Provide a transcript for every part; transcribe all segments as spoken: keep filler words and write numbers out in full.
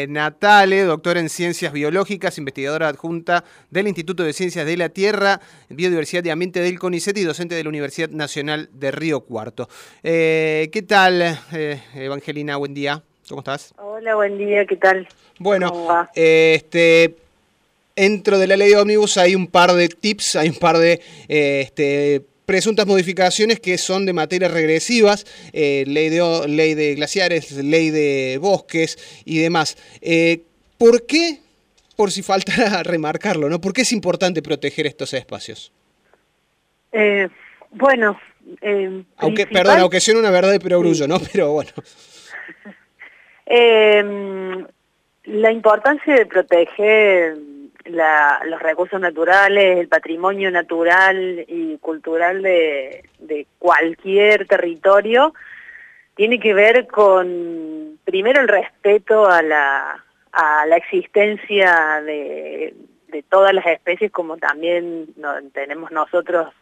eh, Natale, doctora en Ciencias Biológicas, investigadora adjunta del Instituto de Ciencias de la Tierra, Biodiversidad y Ambiente del CONICET y docente de la Universidad Nacional de Río Cuarto. Eh, ¿Qué tal, eh, Evangelina? Buen día. ¿Cómo estás? Hola, buen día. ¿Qué tal? Bueno, eh, este... Dentro de la ley de ómnibus hay un par de tips, hay un par de eh, este, presuntas modificaciones que son de materias regresivas, eh, ley, de, ley de glaciares, ley de bosques y demás. Eh, ¿Por qué, por si falta remarcarlo, ¿no? ¿Por qué es importante proteger estos espacios? Eh, bueno, eh, aunque, principal... perdón, aunque sea una verdad de perogrullo, sí. ¿no? Pero bueno. eh, la importancia de proteger La, los recursos naturales, el patrimonio natural y cultural de, de cualquier territorio, tiene que ver con, primero, el respeto a la, a la existencia de, de todas las especies, como también no, tenemos nosotros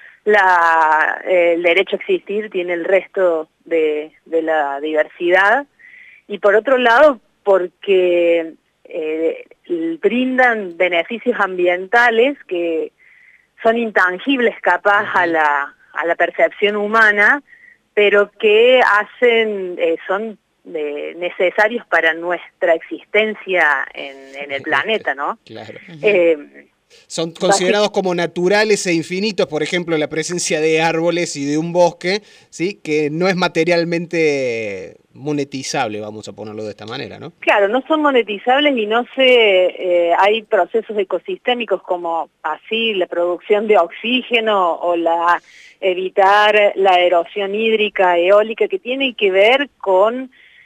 la, eh, el derecho a existir, tiene el resto de, de la diversidad. Y por otro lado, porque eh, brindan beneficios ambientales que son intangibles capaz a la, a la percepción humana, pero que hacen, eh, son eh, necesarios para nuestra existencia en, en el planeta, ¿no? Claro. Eh, Son considerados como naturales e infinitos, por ejemplo, la presencia de árboles y de un bosque, ¿sí? Que no es materialmente monetizable, vamos a ponerlo de esta manera, ¿no? Claro, no son monetizables y no se, eh, hay procesos ecosistémicos como así la producción de oxígeno o la evitar la erosión hídrica, eólica, que tienen que ver con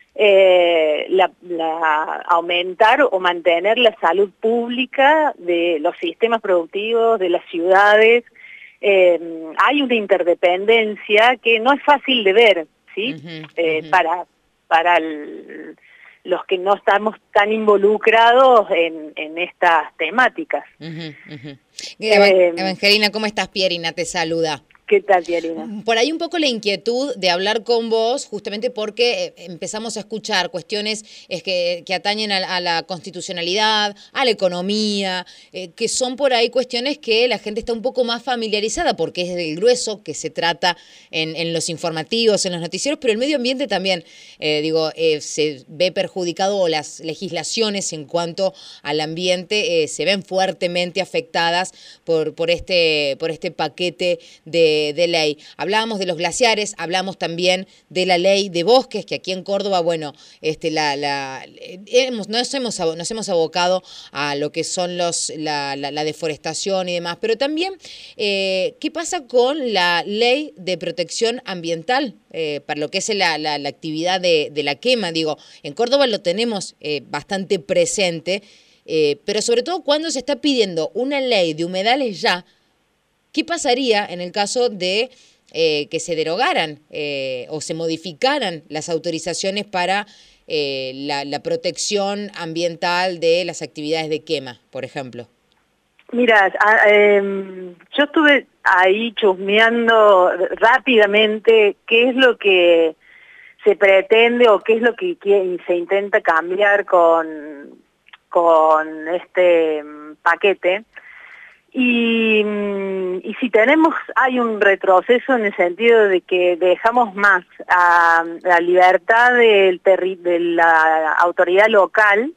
Eh, la, la, aumentar o mantener la salud pública de los sistemas productivos, de las ciudades. Eh, hay una interdependencia que no es fácil de ver, ¿sí? Uh-huh, eh, uh-huh. Para, para el, los que no estamos tan involucrados en, en estas temáticas. Uh-huh, uh-huh. Eh, Evangelina, ¿cómo estás? Pierina te saluda. ¿Qué tal, Pierina? Por ahí un poco la inquietud de hablar con vos, justamente porque empezamos a escuchar cuestiones es que, que atañen a, a la constitucionalidad, a la economía, eh, que son por ahí cuestiones que la gente está un poco más familiarizada, porque es del grueso que se trata en, en los informativos, en los noticieros, pero el medio ambiente también, eh, digo, eh, se ve perjudicado, o las legislaciones en cuanto al ambiente eh, se ven fuertemente afectadas por, por, este, por este paquete de de ley. Hablábamos de los glaciares, hablamos también de la ley de bosques, que aquí en Córdoba, bueno, este, la, la, hemos, nos, hemos, nos hemos abocado a lo que son los, la, la, la deforestación y demás, pero también, eh, ¿qué pasa con la ley de protección ambiental eh, para lo que es la, la, la actividad de, de la quema? Digo, en Córdoba lo tenemos eh, bastante presente, eh, pero sobre todo cuando se está pidiendo una ley de humedales ya. ¿Qué pasaría en el caso de eh, que se derogaran eh, o se modificaran las autorizaciones para eh, la, la protección ambiental de las actividades de quema, por ejemplo? Mira, eh, yo estuve ahí chusmeando rápidamente qué es lo que se pretende o qué es lo que se intenta cambiar con, con este paquete. Y, y si tenemos, hay un retroceso en el sentido de que dejamos más a la libertad del terri, de la autoridad local,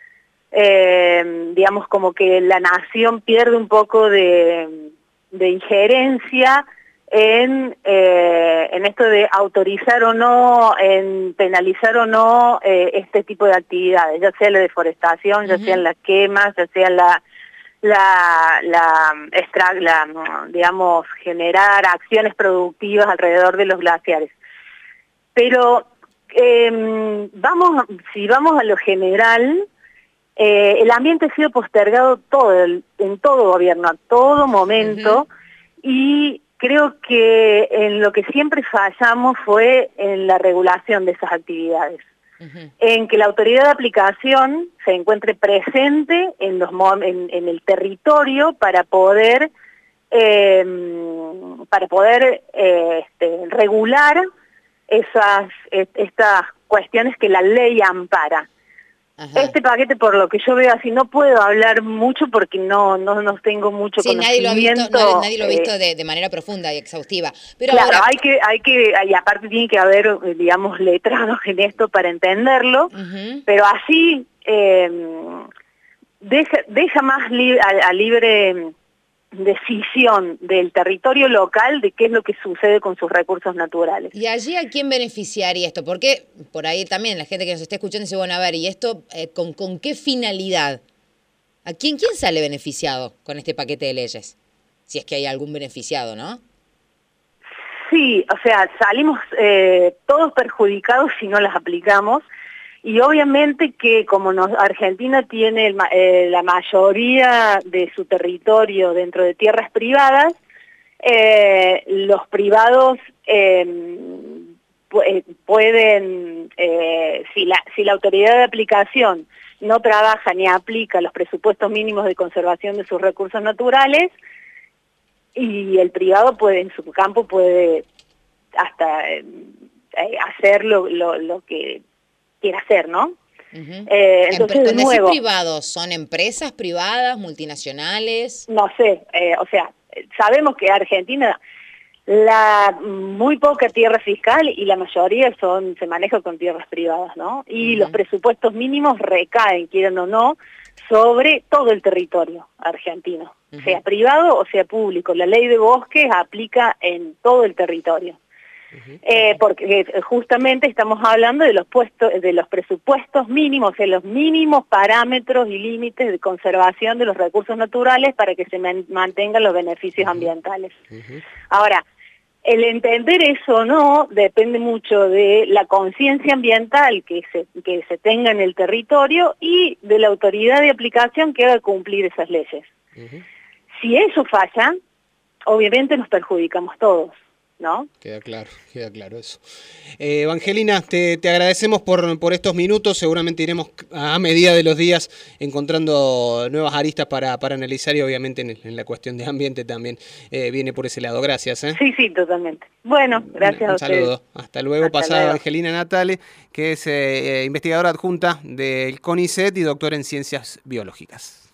eh, digamos como que la nación pierde un poco de, de injerencia en, eh, en esto de autorizar o no, en penalizar o no eh, este tipo de actividades, ya sea la deforestación, uh-huh. ya sean las quemas, ya sea la... La, la, extra, la, digamos, generar acciones productivas alrededor de los glaciares. Pero eh, vamos, si vamos a lo general, eh, el ambiente ha sido postergado todo, el, en todo gobierno, a todo momento, uh-huh. y creo que en lo que siempre fallamos fue en la regulación de esas actividades. Uh-huh. En que la autoridad de aplicación se encuentre presente en, los, en, en el territorio para poder, eh, para poder eh, este, regular esas, estas cuestiones que la ley ampara. Ajá. Este paquete, por lo que yo veo así, no puedo hablar mucho porque no no, no tengo mucho Sí, nadie lo ha conocimiento. visto, nadie, nadie lo ha visto eh, de, de manera profunda y exhaustiva. Pero claro, ahora, hay que, hay que, y aparte tiene que haber, eh, digamos, letrados en esto para entenderlo, uh-huh. pero así eh, deja, deja más li a, a libre decisión del territorio local de qué es lo que sucede con sus recursos naturales. ¿Y allí a quién beneficiaría esto? Porque por ahí también la gente que nos está escuchando dice, bueno, a ver, ¿y esto eh, con, con qué finalidad? ¿A quién, quién sale beneficiado con este paquete de leyes? Si es que hay algún beneficiado, ¿no? Sí, o sea, salimos eh, todos perjudicados si no las aplicamos. Y obviamente que como nos, Argentina tiene el, eh, la mayoría de su territorio dentro de tierras privadas, eh, los privados eh, pu pueden, eh, si, la, si la autoridad de aplicación no trabaja ni aplica los presupuestos mínimos de conservación de sus recursos naturales, y el privado puede, en su campo puede hasta eh, hacer lo, lo, lo que quiere hacer, ¿no? Uh-huh. eh, entonces, de nuevo, privados, ¿son empresas privadas, multinacionales? No sé, eh, o sea, sabemos que Argentina, la muy poca tierra fiscal y la mayoría son se maneja con tierras privadas, ¿no? Y uh-huh. los presupuestos mínimos recaen, quieran o no, sobre todo el territorio argentino, uh-huh. sea privado o sea público. La ley de bosques aplica en todo el territorio. Uh-huh. eh, porque justamente estamos hablando de los puestos, de los presupuestos mínimos, de los mínimos parámetros y límites de conservación de los recursos naturales para que se man mantengan los beneficios uh-huh. ambientales. Uh-huh. Ahora, el entender eso o no depende mucho de la conciencia ambiental que se, que se tenga en el territorio y de la autoridad de aplicación que haga cumplir esas leyes. Uh-huh. Si eso falla, obviamente nos perjudicamos todos, ¿no? Queda claro, queda claro eso. Eh, Evangelina, te, te agradecemos por, por estos minutos. Seguramente iremos a medida de los días encontrando nuevas aristas para, para analizar y obviamente en, en la cuestión de ambiente también eh, viene por ese lado. Gracias. ¿eh? Sí, sí, totalmente. Bueno, gracias un, un a ustedes. saludo. Hasta luego. Hasta Pasada luego. Evangelina Natale, que es eh, investigadora adjunta del CONICET y doctora en Ciencias Biológicas.